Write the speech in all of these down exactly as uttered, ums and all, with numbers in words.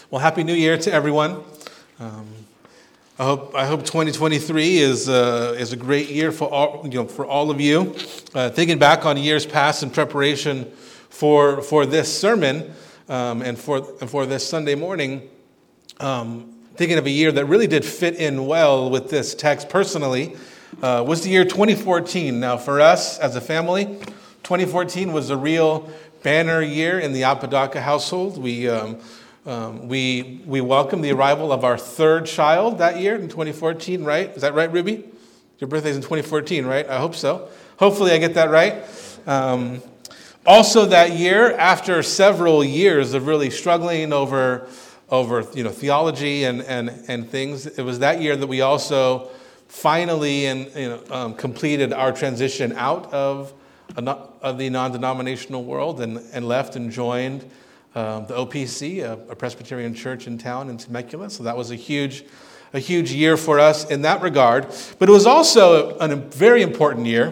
Well, Happy New Year to everyone. Um, I hope I hope twenty twenty-three is uh, is a great year for all you know for all of you. Uh, thinking back on years past in preparation for for this sermon um, and for and for this Sunday morning, um, thinking of a year that really did fit in well with this text personally uh, was the year twenty fourteen. Now, for us as a family, twenty fourteen was a real banner year in the Apodaca household. We um, Um, we we welcomed the arrival of our third child that year in twenty fourteen, right? Is that right, Ruby? Your birthday's in twenty fourteen, right? I hope so. Hopefully I get that right. Um, also that year, after several years of really struggling over over you know theology and and and things, it was that year that we also finally and you know um, completed our transition out of of the non-denominational world and and left and joined Um, the O P C, a, a Presbyterian church in town in Temecula. So that was a huge, a huge year for us in that regard. But it was also a, a very important year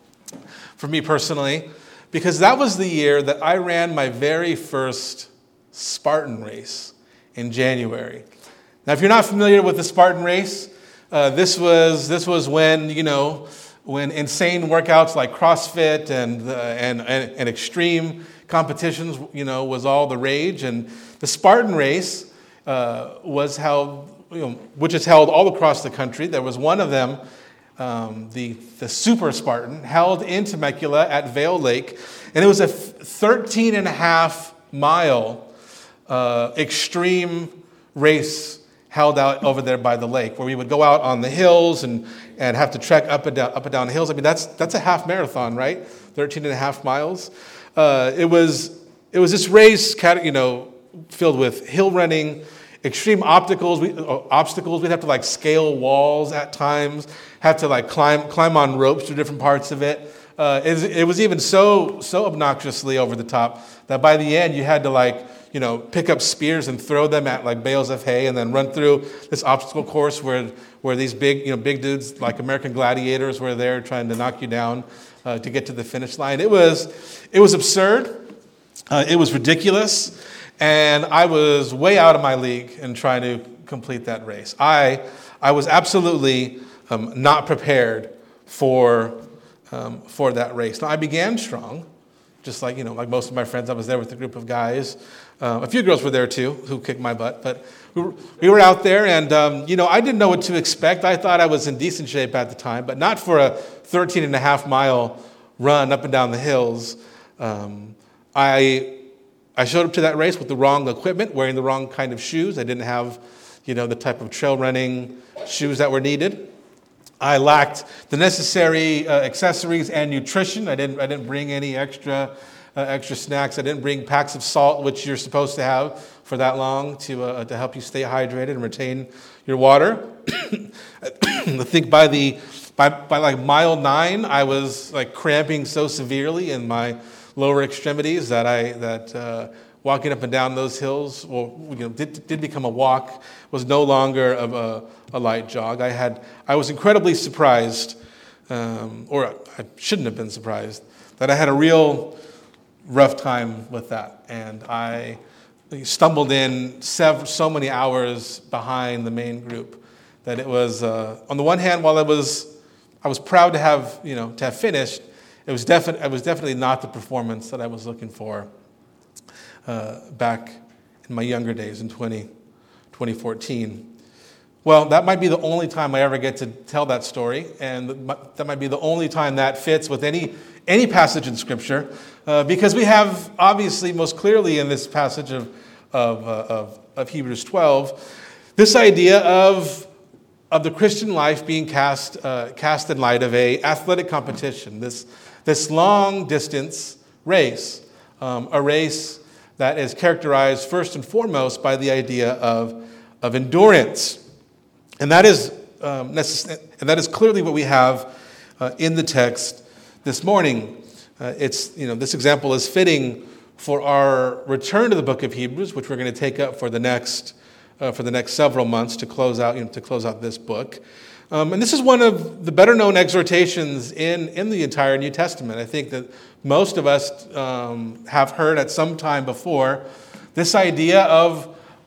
for me personally, because that was the year that I ran my very first Spartan race in January. Now, if you're not familiar with the Spartan race, uh, this was this was when you know when insane workouts like CrossFit and uh, and, and and extreme competitions, you know, was all the rage, and the Spartan race uh, was held, you know, which is held all across the country. There was one of them, um, the the Super Spartan, held in Temecula at Vail Lake, and it was a thirteen and a half mile uh, extreme race held out over there by the lake, where we would go out on the hills and and have to trek up and down up and down hills. I mean, that's that's a half marathon, right? thirteen and a half miles. Uh, it was it was this race, you know, filled with hill running, extreme obstacles. We, uh, obstacles. We'd have to like scale walls at times, have to like climb climb on ropes through different parts of it. Uh, it, it was even so so obnoxiously over the top that by the end you had to like you know pick up spears and throw them at like bales of hay, and then run through this obstacle course where where these big you know big dudes like American gladiators were there trying to knock you down uh, to get to the finish line. It was it was absurd. Uh, it was ridiculous, and I was way out of my league in trying to complete that race. I I was absolutely um, not prepared for um, for that race. Now I began strong, just like you know like most of my friends. I was there with a group of guys. Uh, a few girls were there too who kicked my butt, but we were, we were out there, and um, you know I didn't know what to expect. I thought I was in decent shape at the time, but not for a thirteen and a half mile run up and down the hills. Um, I I showed up to that race with the wrong equipment, wearing the wrong kind of shoes. I didn't have, you know, the type of trail running shoes that were needed. I lacked the necessary uh, accessories and nutrition. I didn't I didn't bring any extra uh, extra snacks. I didn't bring packs of salt, which you're supposed to have for that long to uh, to help you stay hydrated and retain your water. I think by the by by like mile nine, I was like cramping so severely in my lower extremities that I that uh, walking up and down those hills, well, you know, did did become a walk. Was no longer of a, a light jog. I had I was incredibly surprised, um, or I shouldn't have been surprised, that I had a real rough time with that, and I stumbled in sev- so many hours behind the main group that it was uh, on the one hand, while I was I was proud to have you know to have finished. It was definitely, it was definitely not the performance that I was looking for uh, back in my younger days in twenty fourteen. Well, that might be the only time I ever get to tell that story, and that might be the only time that fits with any any passage in Scripture, uh, because we have obviously most clearly in this passage of of, uh, of of Hebrews twelve this idea of of the Christian life being cast uh, cast in light of a athletic competition. This This long distance race, um, a race that is characterized first and foremost by the idea of, of endurance. And that is um, necess- and that is clearly what we have uh, in the text this morning. Uh, it's you know this example is fitting for our return to the book of Hebrews, which we're going to take up for the next uh, for the next several months to close out you know, to close out this book. Um, and this is one of the better-known exhortations in, in the entire New Testament. I think that most of us um, have heard at some time before this idea of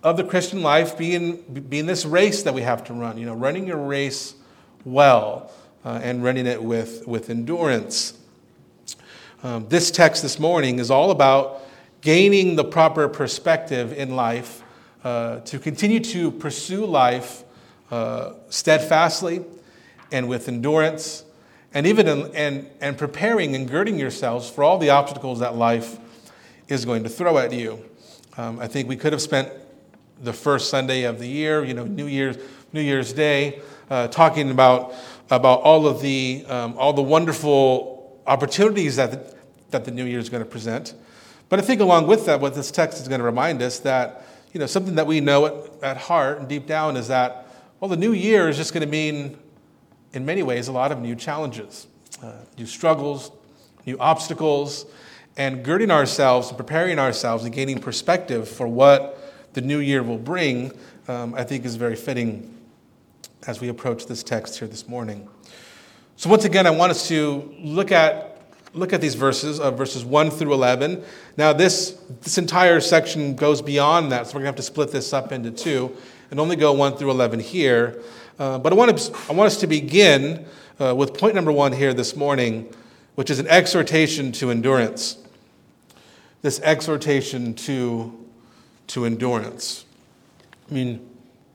of the Christian life being, being this race that we have to run, you know, running your race well uh, and running it with, with endurance. Um, this text this morning is all about gaining the proper perspective in life uh, to continue to pursue life uh, steadfastly and with endurance, and even in, and, and preparing and girding yourselves for all the obstacles that life is going to throw at you. Um, I think we could have spent the first Sunday of the year, you know, New Year's New Year's Day, uh, talking about about all of the um, all the wonderful opportunities that the, that the new year is going to present. But I think along with that, what this text is going to remind us that, you know, something that we know at, at heart and deep down is that, well, the new year is just going to mean, in many ways, a lot of new challenges, uh, new struggles, new obstacles, and girding ourselves and preparing ourselves and gaining perspective for what the new year will bring, um, I think is very fitting as we approach this text here this morning. So once again, I want us to look at look at these verses, uh, verses one through eleven. Now this this entire section goes beyond that, so we're going to have to split this up into two and only go one through eleven here. Uh, but I want to I want us to begin uh, with point number one here this morning, which is an exhortation to endurance. This exhortation to to endurance. I mean,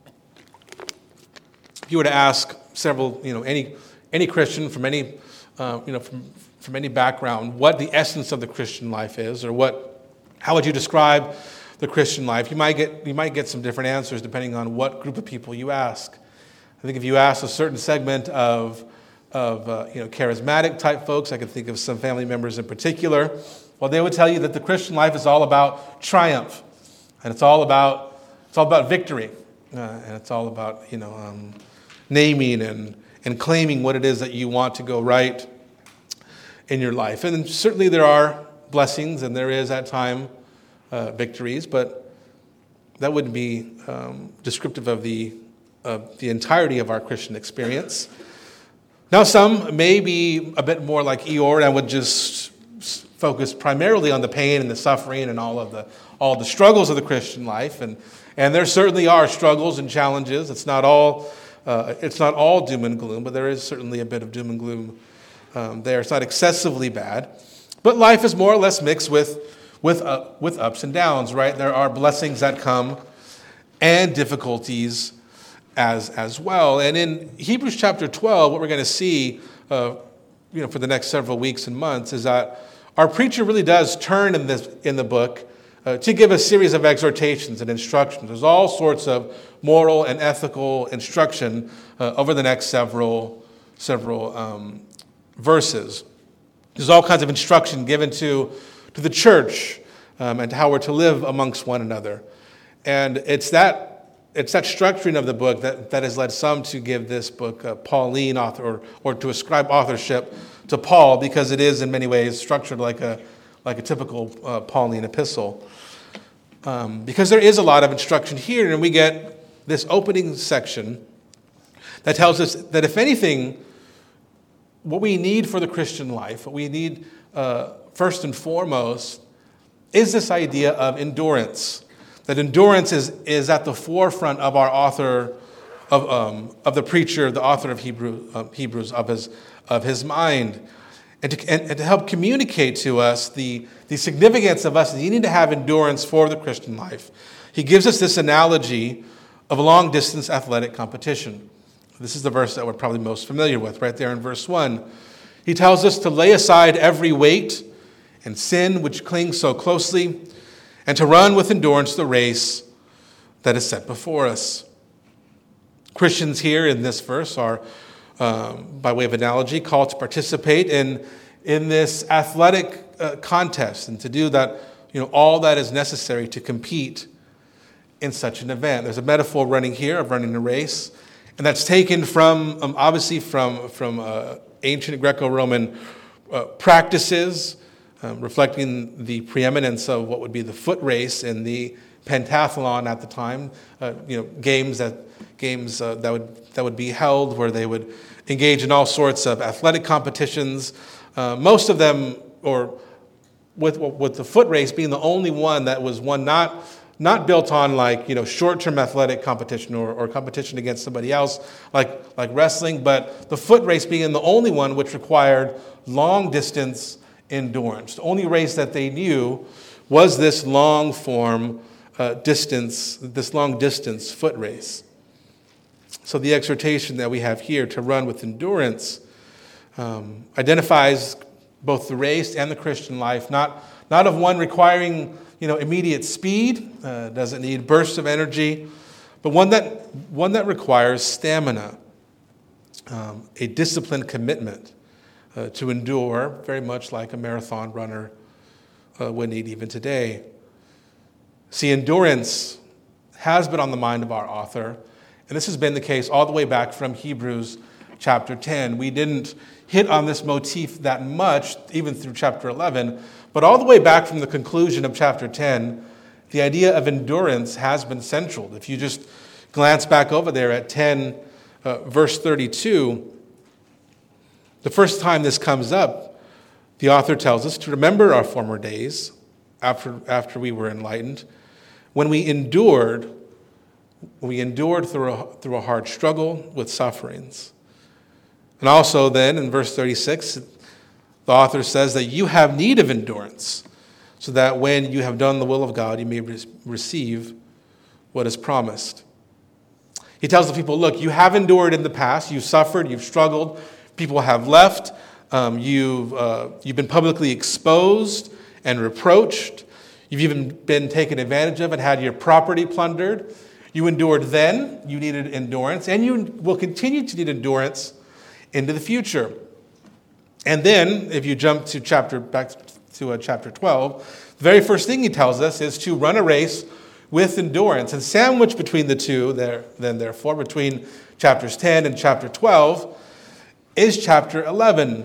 if you were to ask several, you know, any any Christian from any, uh, you know, from from any background, what the essence of the Christian life is, or what, how would you describe the Christian life? You might get you might get some different answers depending on what group of people you ask. I think if you ask a certain segment of of uh, you know charismatic type folks, I can think of some family members in particular. Well, they would tell you that the Christian life is all about triumph, and it's all about it's all about victory, uh, and it's all about you know um, naming and and claiming what it is that you want to go right in your life. And certainly there are blessings, and there is at time uh, victories, but that wouldn't be um, descriptive of the of the entirety of our Christian experience. Now, some may be a bit more like Eeyore and would just focus primarily on the pain and the suffering and all of the all the struggles of the Christian life, and and there certainly are struggles and challenges. It's not all uh, it's not all doom and gloom, but there is certainly a bit of doom and gloom um, there. It's not excessively bad, but life is more or less mixed with with uh, with ups and downs. Right? There are blessings that come and difficulties as as well. And in Hebrews chapter twelve, what we're going to see, uh, you know, for the next several weeks and months is that our preacher really does turn in this in the book uh, to give a series of exhortations and instructions. There's all sorts of moral and ethical instruction uh, over the next several several um, verses. There's all kinds of instruction given to to the church um, and how we're to live amongst one another, and it's that. It's that structuring of the book that, that has led some to give this book a Pauline author, or, or to ascribe authorship to Paul, because it is in many ways structured like a like a typical uh, Pauline epistle. Um, because there is a lot of instruction here, and we get this opening section that tells us that if anything, what we need for the Christian life, what we need uh, first and foremost, is this idea of endurance. That endurance is, is at the forefront of our author, of um, of the preacher, the author of Hebrew, uh, Hebrews, of his of his mind, and to and, and to help communicate to us the the significance of us needing to have endurance for the Christian life. He gives us this analogy of a long distance athletic competition. This is the verse that we're probably most familiar with, right there in verse one. He tells us to lay aside every weight and sin which clings so closely, and to run with endurance the race that is set before us. Christians here in this verse are, um, by way of analogy, called to participate in, in this athletic uh, contest and to do that, you know, all that is necessary to compete in such an event. There's a metaphor running here of running a race, and that's taken from, um, obviously, from, from uh, ancient Greco-Roman uh, practices, Um, reflecting the preeminence of what would be the foot race and the pentathlon at the time, uh, you know, games that games uh, that would that would be held where they would engage in all sorts of athletic competitions. Uh, most of them, or with with the foot race being the only one that was one not not built on like, you know, short-term athletic competition or, or competition against somebody else, like, like wrestling, but the foot race being the only one which required long-distance endurance. The only race that they knew was this long-form uh, distance, this long-distance foot race. So the exhortation that we have here to run with endurance um, identifies both the race and the Christian life, not, not of one requiring, you know, immediate speed, uh, doesn't need bursts of energy, but one that, one that requires stamina, um, a disciplined commitment uh, to endure, very much like a marathon runner uh, would need even today. See, endurance has been on the mind of our author, and this has been the case all the way back from Hebrews chapter ten. We didn't hit on this motif that much, even through chapter eleven, but all the way back from the conclusion of chapter ten, the idea of endurance has been central. If you just glance back over there at ten, uh, verse thirty-two, the first time this comes up, the author tells us to remember our former days after, after we were enlightened, when we endured We endured through a, through a hard struggle with sufferings. And also then in verse thirty-six, the author says that you have need of endurance, so that when you have done the will of God, you may re- receive what is promised. He tells the people, look, you have endured in the past, you've suffered, you've struggled, people have left, um, you've, uh, you've been publicly exposed and reproached, you've even been taken advantage of and had your property plundered. You endured then, you needed endurance, and you will continue to need endurance into the future. And then, if you jump to chapter back to uh, chapter twelve, the very first thing he tells us is to run a race with endurance. And sandwiched between the two, there, then therefore, between chapters ten and chapter twelve, is chapter eleven,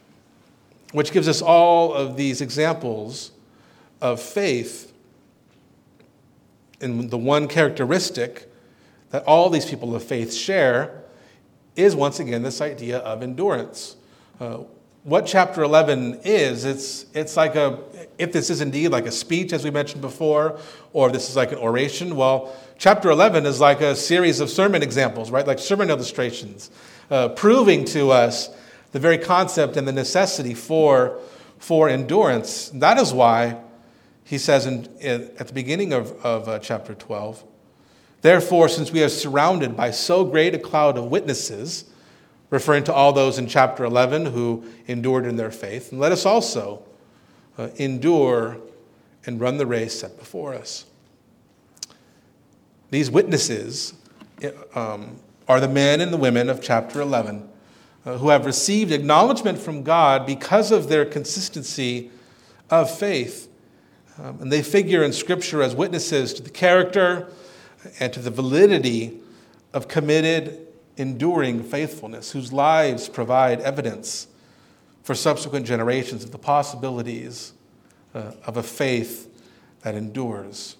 which gives us all of these examples of faith. And the one characteristic that all these people of faith share is, once again, this idea of endurance. Uh, what chapter eleven is, it's it's like a, if this is indeed like a speech, as we mentioned before, or this is like an oration, well, chapter eleven is like a series of sermon examples, right? Like sermon illustrations, uh, proving to us the very concept and the necessity for, for endurance. That is why he says in, in, at the beginning of, of uh, chapter twelve, therefore, since we are surrounded by so great a cloud of witnesses, referring to all those in chapter eleven who endured in their faith, and let us also uh, endure and run the race set before us. These witnesses um, are the men and the women of chapter eleven uh, who have received acknowledgement from God because of their consistency of faith. Um, and they figure in Scripture as witnesses to the character and to the validity of committed, enduring faithfulness, whose lives provide evidence for subsequent generations of the possibilities uh, of a faith that endures.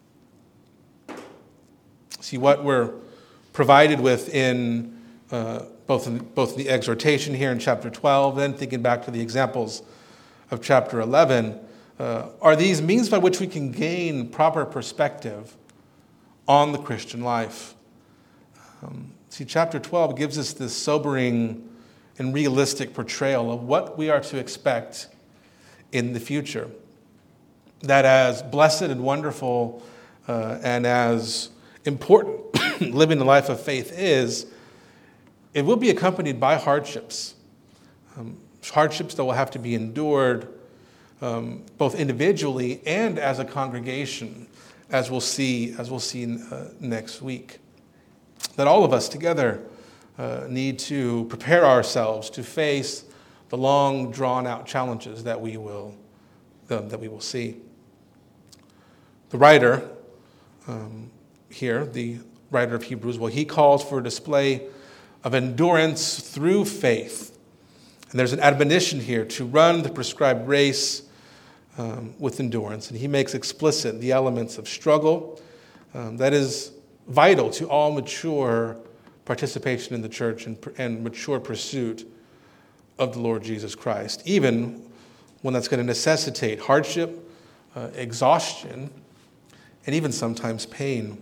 See, what we're provided with in uh, both in, both in the exhortation here in chapter twelve, then thinking back to the examples of chapter eleven, Uh, are these means by which we can gain proper perspective on the Christian life. Um, see, chapter twelve gives us this sobering and realistic portrayal of what we are to expect in the future. That as blessed and wonderful uh, and as important living the life of faith is, it will be accompanied by hardships. Um, hardships that will have to be endured Um, both individually and as a congregation, as we'll see, as we'll see uh, next week. That all of us together uh, need to prepare ourselves to face the long, drawn-out challenges that we will uh, that we will see. The writer um, here, the writer of Hebrews, well, he calls for a display of endurance through faith. And there's an admonition here to run the prescribed race Um, with endurance. And he makes explicit the elements of struggle um, that is vital to all mature participation in the church and, and mature pursuit of the Lord Jesus Christ, even when that's going to necessitate hardship, uh, exhaustion, and even sometimes pain.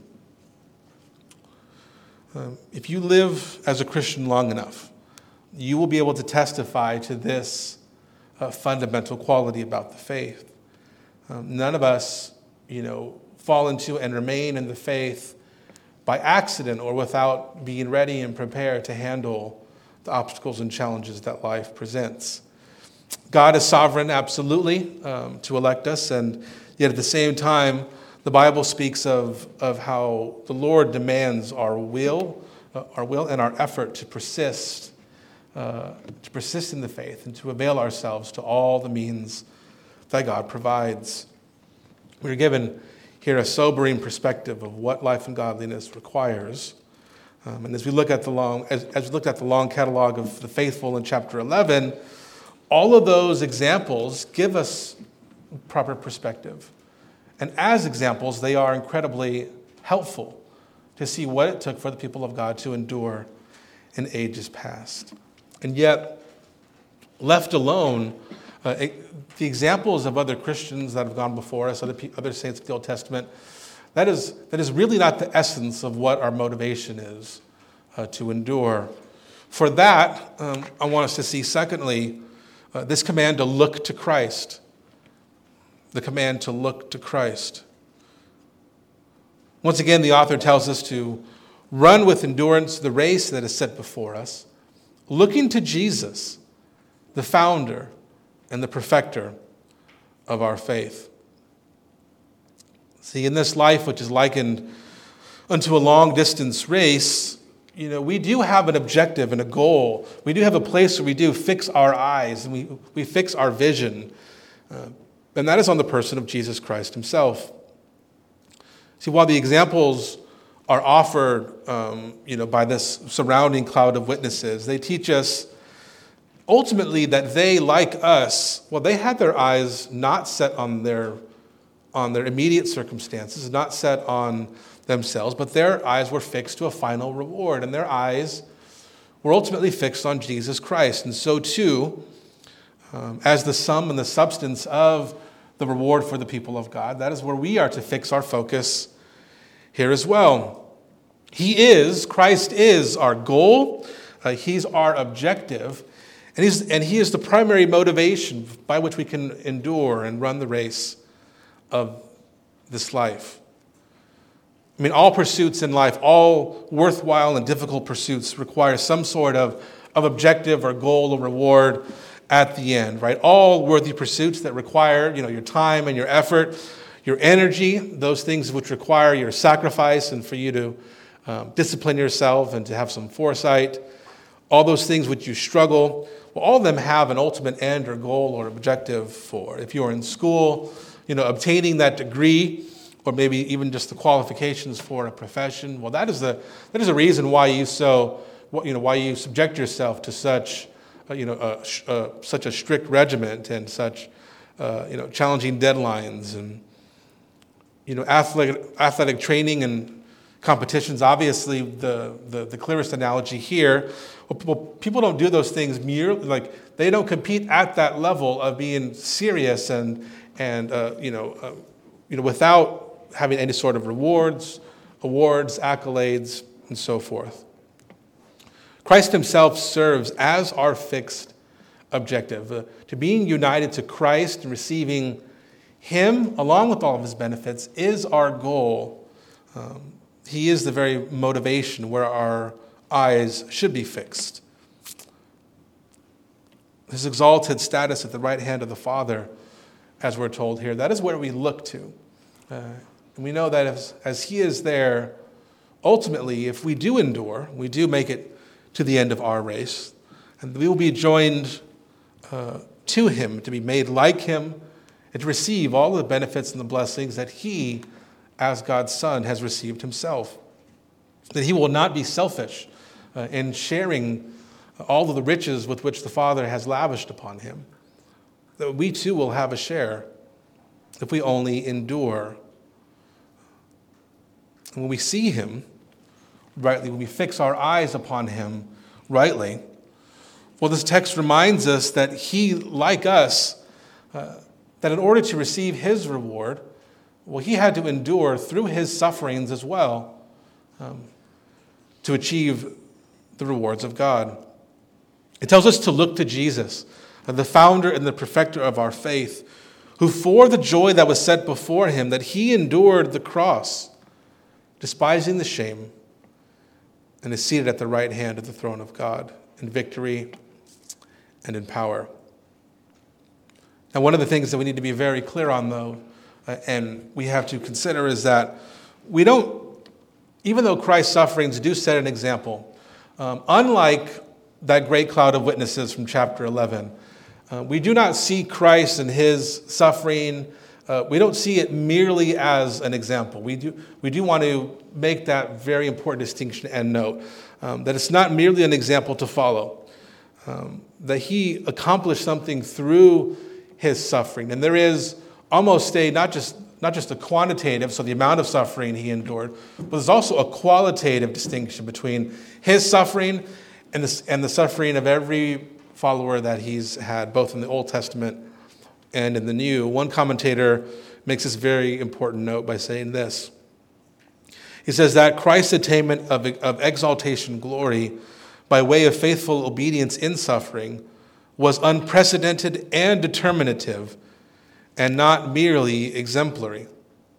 Um, if you live as a Christian long enough, you will be able to testify to this uh, fundamental quality about the faith. Um, none of us, you know, fall into and remain in the faith by accident or without being ready and prepared to handle the obstacles and challenges that life presents. God is sovereign, absolutely, um, to elect us, and yet at the same time, the Bible speaks of, of how the Lord demands our will, uh, our will and our effort to persist, uh, to persist in the faith and to avail ourselves to all the means that God provides. We're given here a sobering perspective of what life and godliness requires. Um, and as we look at the long, as, as we looked at the long catalog of the faithful in chapter eleven, all of those examples give us proper perspective. And as examples, they are incredibly helpful to see what it took for the people of God to endure in ages past. And yet, left alone, uh, it, the examples of other Christians that have gone before us, other, other saints of the Old Testament, that is, that is really not the essence of what our motivation is uh, to endure. For that, um, I want us to see, secondly, uh, this command to look to Christ. The command to look to Christ. Once again, the author tells us to run with endurance the race that is set before us, looking to Jesus, the founder and the perfecter of our faith. See, in this life, which is likened unto a long-distance race, you know, we do have an objective and a goal. We do have a place where we do fix our eyes and we, we fix our vision. Uh, And that is on the person of Jesus Christ himself. See, while the examples are offered, um, you know, by this surrounding cloud of witnesses, they teach us ultimately that they, like us, well, they had their eyes not set on their, on their immediate circumstances, not set on themselves, but their eyes were fixed to a final reward, and their eyes were ultimately fixed on Jesus Christ. And so too, um, as the sum and the substance of the reward for the people of God, that is where we are to fix our focus here as well. He is, Christ is our goal. Uh, he's our objective. And, he's, and he is the primary motivation by which we can endure and run the race of this life. I mean, all pursuits in life, all worthwhile and difficult pursuits require some sort of, of objective or goal or reward at the end, right? All worthy pursuits that require, you know, your time and your effort, your energy, those things which require your sacrifice and for you to um, discipline yourself and to have some foresight, all those things which you struggle, well, all of them have an ultimate end or goal or objective for. If you're in school, you know, obtaining that degree or maybe even just the qualifications for a profession, well, that is the that is the reason why you so, you know, why you subject yourself to such Uh, you know, uh, sh- uh, such a strict regiment and such, uh, you know, challenging deadlines and, you know, athletic, athletic training and competitions. Obviously, the, the, the clearest analogy here. Well, people, people don't do those things merely, like, they don't compete at that level of being serious and, and uh, you know, uh, you know, without having any sort of rewards, awards, accolades, and so forth. Christ himself serves as our fixed objective. Uh, to being united to Christ and receiving him along with all of his benefits is our goal. Um, he is the very motivation where our eyes should be fixed. His exalted status at the right hand of the Father, as we're told here, that is where we look to. Uh, and we know that as, as he is there, ultimately, if we do endure, we do make it to the end of our race, and we will be joined uh, to him, to be made like him, and to receive all the benefits and the blessings that he, as God's Son, has received himself. That he will not be selfish uh, in sharing all of the riches with which the Father has lavished upon him. That we too will have a share if we only endure. And when we see him rightly, when we fix our eyes upon him rightly, well, this text reminds us that he, like us, uh, that in order to receive his reward, well, he had to endure through his sufferings as well um, to achieve the rewards of God. It tells us to look to Jesus, the founder and the perfecter of our faith, who for the joy that was set before him, that he endured the cross, despising the shame, and is seated at the right hand of the throne of God in victory and in power. Now, one of the things that we need to be very clear on, though, uh, and we have to consider is that we don't, even though Christ's sufferings do set an example, um, unlike that great cloud of witnesses from chapter eleven, uh, we do not see Christ and his suffering. Uh, we don't see it merely as an example. We do, we do want to make that very important distinction and note um, that it's not merely an example to follow, um, that he accomplished something through his suffering. And there is almost a, not just, not just a quantitative, so the amount of suffering he endured, but there's also a qualitative distinction between his suffering and the, and the suffering of every follower that he's had, both in the Old Testament and in the New. One commentator makes this very important note by saying this. He says that Christ's attainment of, of exaltation glory by way of faithful obedience in suffering was unprecedented and determinative and not merely exemplary.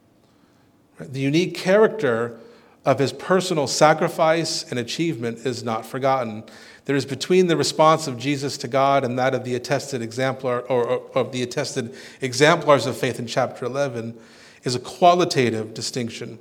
The unique character of his personal sacrifice and achievement is not forgotten. There is between the response of Jesus to God and that of the attested exemplar or, or of the attested exemplars of faith in chapter eleven is a qualitative distinction.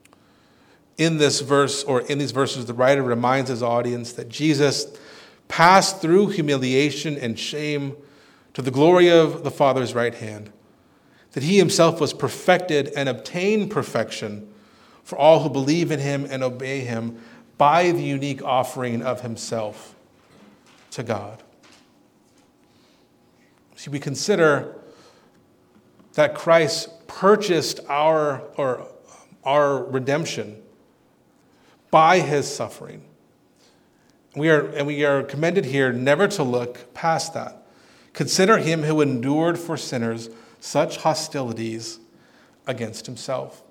In this verse, or in these verses, the writer reminds his audience that Jesus passed through humiliation and shame to the glory of the Father's right hand, that he himself was perfected and obtained perfection for all who believe in him and obey him by the unique offering of himself to God. See, we consider that Christ purchased our, or our redemption by his suffering. We are, and we are commended here never to look past that. Consider him who endured for sinners such hostilities against himself.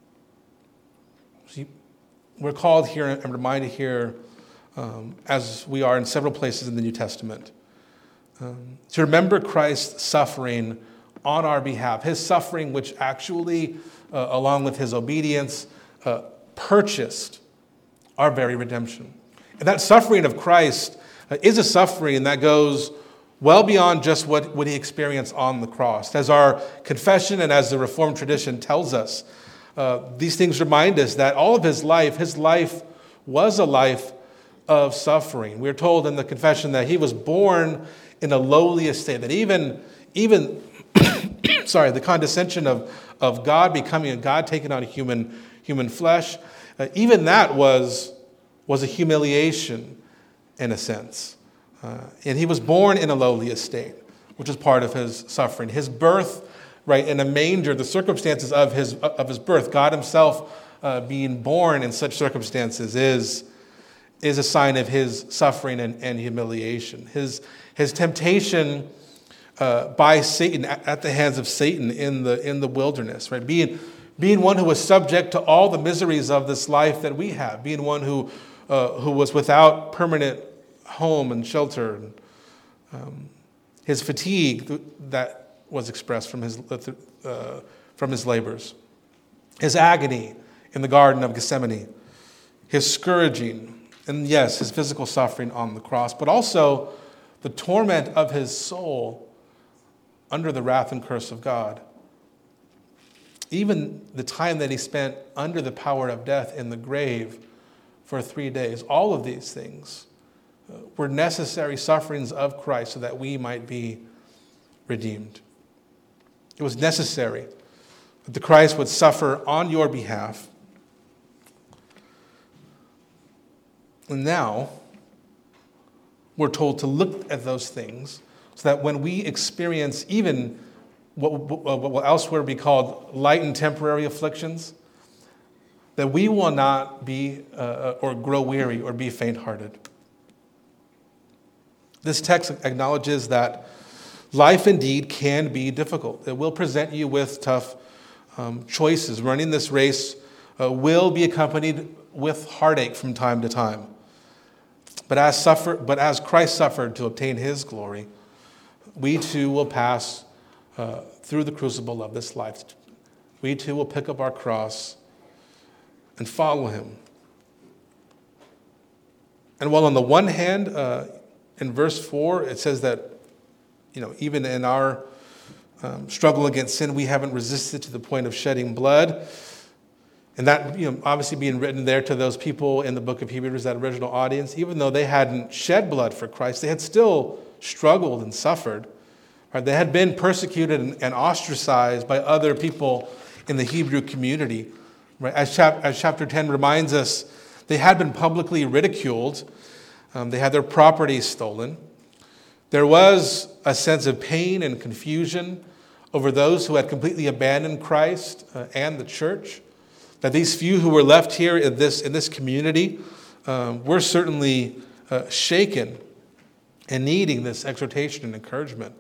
See, we're called here and reminded here, um, as we are in several places in the New Testament, um, to remember Christ's suffering on our behalf. His suffering, which actually, uh, along with his obedience, uh, purchased our very redemption. And that suffering of Christ uh, is a suffering that goes well beyond just what, what he experienced on the cross. As our confession and as the Reformed tradition tells us, uh, these things remind us that all of his life, his life was a life of suffering. We're told in the confession that he was born in a lowly estate, that even, even sorry, the condescension of, of God becoming a God taking on human, human flesh, uh, even that was, was a humiliation in a sense. Uh, and he was born in a lowly estate, which is part of his suffering. His birth, right, in a manger, the circumstances of his of his birth, God himself uh, being born in such circumstances is, is a sign of his suffering and, and humiliation. His, his temptation uh, by Satan, at the hands of Satan in the, in the wilderness, right, being, being one who was subject to all the miseries of this life that we have, being one who, uh, who was without permanent home and shelter, and, um, his fatigue that was expressed from his uh, from his labors, his agony in the Garden of Gethsemane, his scourging, and yes, his physical suffering on the cross, but also the torment of his soul under the wrath and curse of God. Even the time that he spent under the power of death in the grave for three days, all of these things were necessary sufferings of Christ so that we might be redeemed. It was necessary that the Christ would suffer on your behalf. And now we're told to look at those things so that when we experience even what, what will elsewhere be called light and temporary afflictions, that we will not be uh, or grow weary or be faint-hearted. This text acknowledges that life indeed can be difficult. It will present you with tough um, choices. Running this race uh, will be accompanied with heartache from time to time. But as suffer, but as Christ suffered to obtain his glory, we too will pass uh, through the crucible of this life. We too will pick up our cross and follow him. And while on the one hand, uh, in verse four, it says that, you know, even in our um, struggle against sin, we haven't resisted to the point of shedding blood. And that, you know, obviously being written there to those people in the book of Hebrews, that original audience, even though they hadn't shed blood for Christ, they had still struggled and suffered. Right? They had been persecuted and, and ostracized by other people in the Hebrew community. Right? As, chap- as chapter ten reminds us, they had been publicly ridiculed. Um, they had their property stolen. There was a sense of pain and confusion over those who had completely abandoned Christ uh, and the church. That these few who were left here in this, in this community um, were certainly uh, shaken and needing this exhortation and encouragement.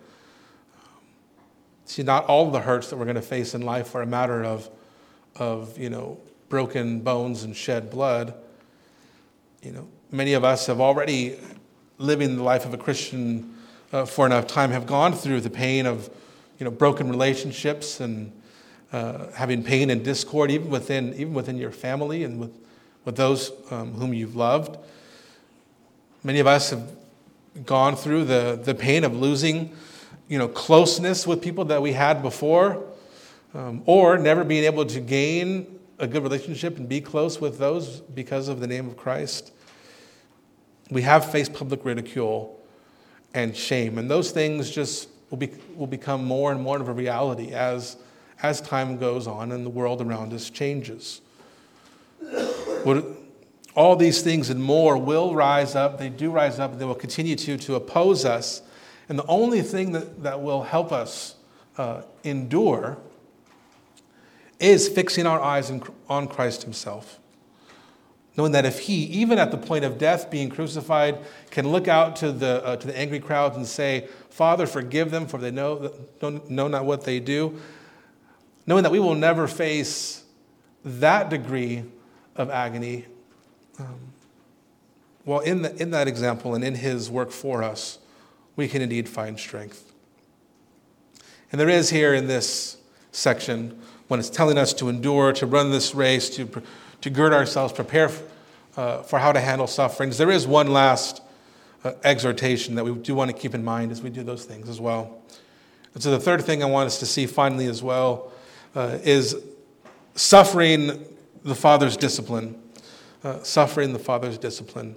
See, not all of the hurts that we're going to face in life are a matter of, of you know, broken bones and shed blood. You know, many of us have already, living the life of a Christian uh, for enough time, have gone through the pain of, you know, broken relationships and uh, having pain and discord, even within even within your family and with with those um, whom you've loved. Many of us have gone through the the pain of losing, you know, closeness with people that we had before, um, or never being able to gain a good relationship and be close with those because of the name of Christ. We have faced public ridicule and shame, and those things just will be will become more and more of a reality as as time goes on and the world around us changes. What, all these things and more will rise up. They do rise up, and they will continue to to oppose us. And the only thing that, that will help us uh, endure is fixing our eyes in, on Christ himself. Knowing that if he, even at the point of death, being crucified, can look out to the uh, to the angry crowds and say, "Father, forgive them, for they know, know, know not what they do." Knowing that we will never face that degree of agony, um, well, in, the, in that example and in his work for us, we can indeed find strength. And there is here in this section, when it's telling us to endure, to run this race, to, to gird ourselves, prepare uh, for how to handle sufferings, there is one last uh, exhortation that we do want to keep in mind as we do those things as well. And so the third thing I want us to see finally as well uh, is suffering the Father's discipline. Uh, suffering the Father's discipline.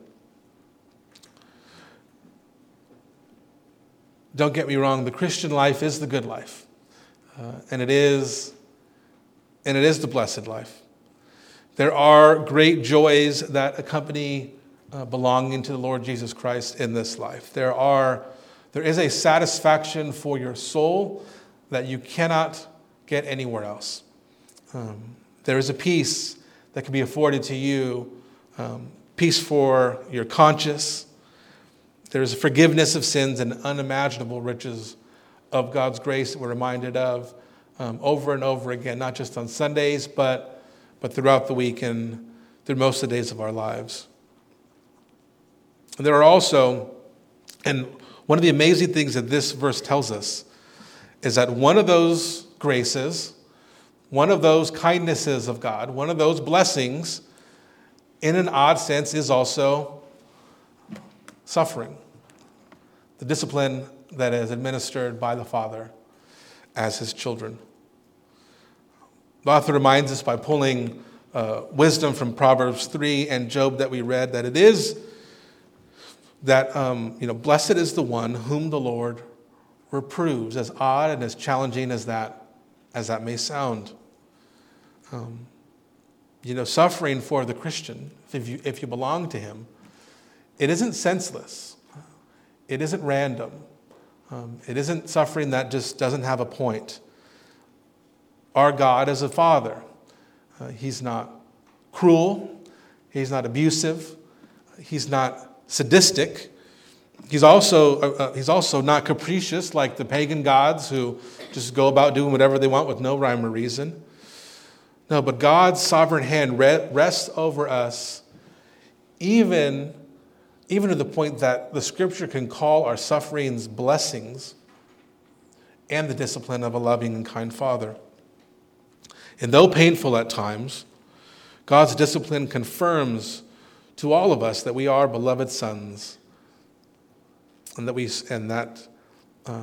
Don't get me wrong, the Christian life is the good life. Uh, and it is and it is the blessed life. There are great joys that accompany uh, belonging to the Lord Jesus Christ in this life. There are there is a satisfaction for your soul that you cannot get anywhere else. Um, there is a peace that can be afforded to you, um, peace for your conscience. There is a forgiveness of sins and unimaginable riches of God's grace that we're reminded of um, over and over again, not just on Sundays, but, but throughout the week and through most of the days of our lives. And there are also, and one of the amazing things that this verse tells us is that one of those graces, one of those kindnesses of God, one of those blessings, in an odd sense, is also suffering. The discipline that is administered by the Father as his children. The author reminds us by pulling uh, wisdom from Proverbs three and Job that we read, that it is that, um, you know, blessed is the one whom the Lord reproves, as odd and as challenging as that, as that may sound. Um, you know, suffering for the Christian, if you, if you belong to him, it isn't senseless. It isn't random. Um, it isn't suffering that just doesn't have a point. Our God is a father. Uh, he's not cruel. He's not abusive. He's not sadistic. He's also uh, he's also not capricious like the pagan gods who just go about doing whatever they want with no rhyme or reason. No, but God's sovereign hand rests over us, even, even to the point that the Scripture can call our sufferings blessings and the discipline of a loving and kind Father. And though painful at times, God's discipline confirms to all of us that we are beloved sons, and that we and that uh,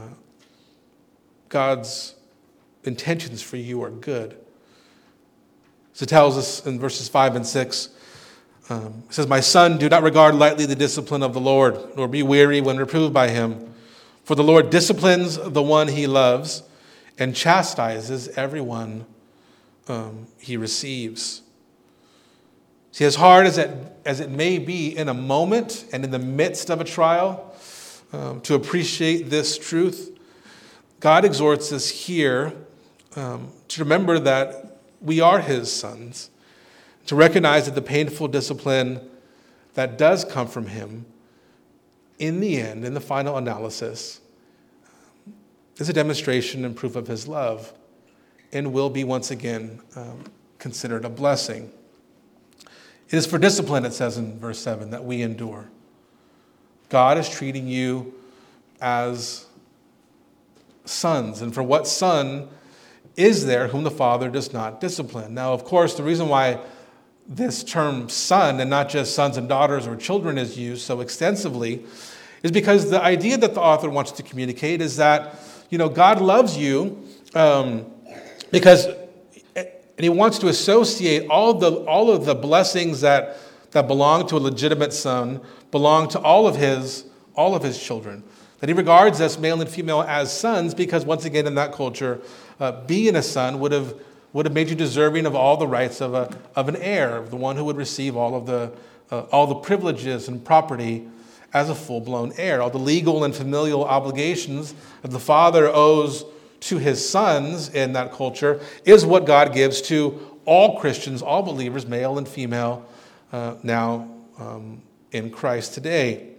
God's intentions for you are good. So it tells us in verses five and six, um, it says, "My son, do not regard lightly the discipline of the Lord, nor be weary when reproved by him. For the Lord disciplines the one he loves and chastises everyone um, he receives." See, as hard as it, as it may be in a moment and in the midst of a trial, um, to appreciate this truth, God exhorts us here um, to remember that we are his sons, to recognize that the painful discipline that does come from him, in the end, in the final analysis, is a demonstration and proof of his love, and will be once again um, considered a blessing. It is for discipline, it says in verse seven, that we endure. God is treating you as sons. And for what son is there whom the Father does not discipline? Now, of course, the reason why this term son and not just sons and daughters or children is used so extensively is because the idea that the author wants to communicate is that, you know, God loves you um, because... And he wants to associate all the all of the blessings that, that belong to a legitimate son, belong to all of his all of his children. That he regards us, male and female, as sons, because once again in that culture, uh, being a son would have would have made you deserving of all the rights of a of an heir, the one who would receive all of the uh, all the privileges and property as a full-blown heir, all the legal and familial obligations that the father owes to his sons in that culture is what God gives to all Christians, all believers, male and female, uh, now um, in Christ today.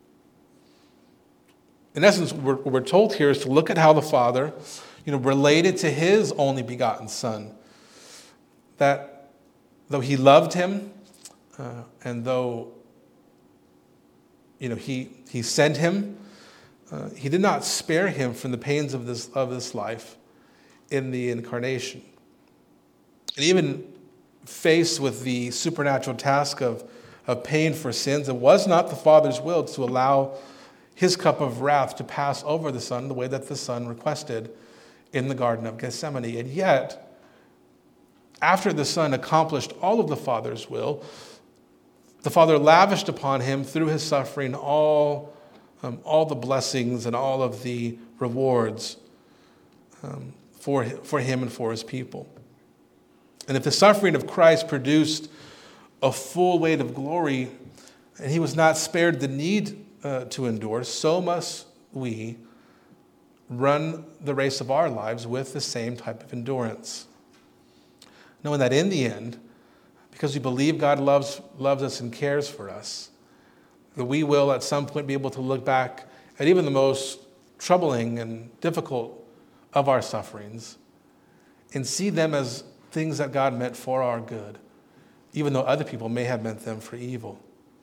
In essence, we're, what we're told here is to look at how the Father, you know, related to his only begotten Son, that though he loved him, uh, and though, you know, he he sent him, Uh, he did not spare him from the pains of this of this life in the incarnation. And even faced with the supernatural task of, of paying for sins, it was not the Father's will to allow his cup of wrath to pass over the Son the way that the Son requested in the Garden of Gethsemane. And yet, after the Son accomplished all of the Father's will, the Father lavished upon him through his suffering all Um, all the blessings and all of the rewards um, for, for him and for his people. And if the suffering of Christ produced a full weight of glory, and he was not spared the need uh, to endure, so must we run the race of our lives with the same type of endurance. Knowing that in the end, because we believe God loves, loves us and cares for us, that we will at some point be able to look back at even the most troubling and difficult of our sufferings and see them as things that God meant for our good, even though other people may have meant them for evil.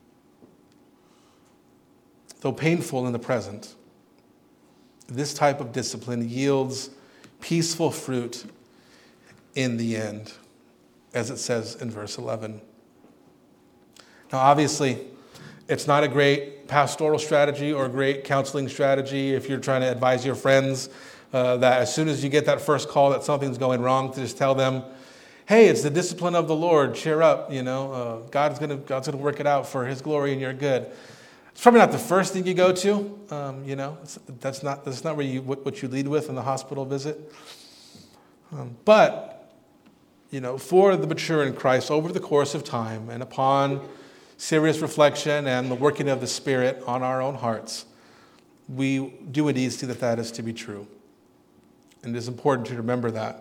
Though painful in the present, this type of discipline yields peaceful fruit in the end, as it says in verse eleven. Now, obviously, it's not a great pastoral strategy or a great counseling strategy if you're trying to advise your friends uh, that as soon as you get that first call that something's going wrong, to just tell them, hey, it's the discipline of the Lord. Cheer up, you know. Uh, God's going to God's going to work it out for his glory and your good. It's probably not the first thing you go to, um, you know. It's, that's not that's not where you what, what you lead with in the hospital visit. Um, but, you know, for the mature in Christ over the course of time and upon serious reflection and the working of the Spirit on our own hearts, we do indeed see that that is to be true. And it is important to remember that.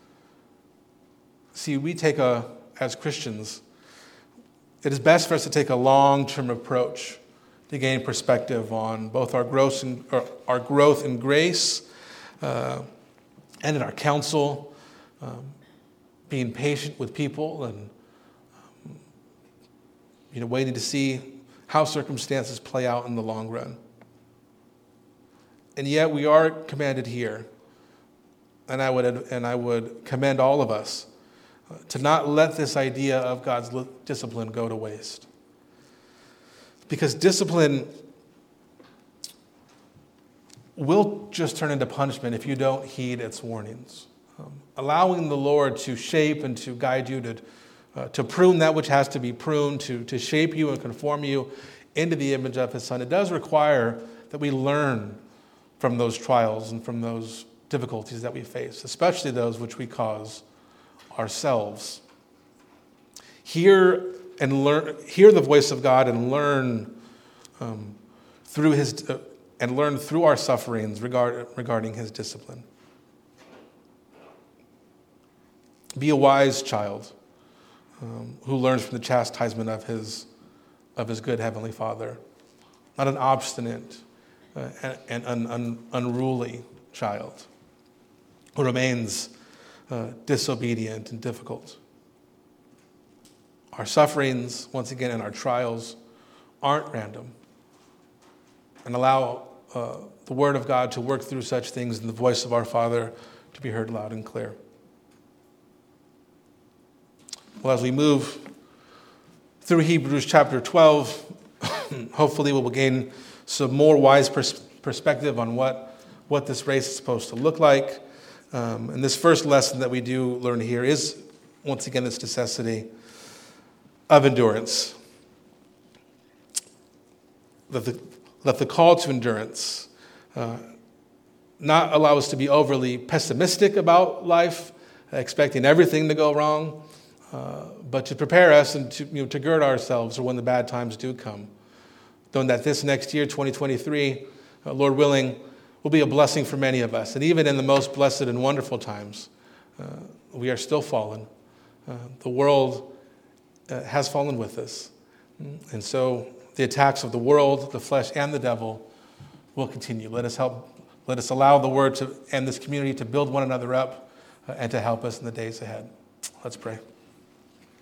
See, we take a, as Christians, it is best for us to take a long-term approach to gain perspective on both our growth in, our growth in grace uh, and in our counsel, um, being patient with people and um, you know, waiting to see how circumstances play out in the long run. And yet we are commanded here, and I would and I would commend all of us uh, to not let this idea of God's discipline go to waste. Because discipline will just turn into punishment if you don't heed its warnings. Um, allowing the Lord to shape and to guide you, to uh, to prune that which has to be pruned, to, to shape you and conform you into the image of his Son, it does require that we learn from those trials and from those difficulties that we face, especially those which we cause ourselves. Hear and learn, hear the voice of God and learn um, through his uh, and learn through our sufferings regard, regarding his discipline. Be a wise child um, who learns from the chastisement of his of his good heavenly Father, not an obstinate uh, and, and un, un, unruly child who remains uh, disobedient and difficult. Our sufferings, once again, and our trials aren't random. And allow uh, the Word of God to work through such things and the voice of our Father to be heard loud and clear. Well, as we move through Hebrews chapter twelve, hopefully we will gain some more wise pers- perspective on what, what this race is supposed to look like. Um, and this first lesson that we do learn here is, once again, this necessity of endurance. That the, that the call to endurance uh, not allow us to be overly pessimistic about life, expecting everything to go wrong, uh, but to prepare us and to, you know, to gird ourselves for when the bad times do come. Knowing that this next year, twenty twenty-three, uh, Lord willing, will be a blessing for many of us. And even in the most blessed and wonderful times, uh, we are still fallen. Uh, the world uh, has fallen with us. And so the attacks of the world, the flesh, and the devil will continue. Let us help, let us allow the word to, and this community to build one another up uh, and to help us in the days ahead. Let's pray.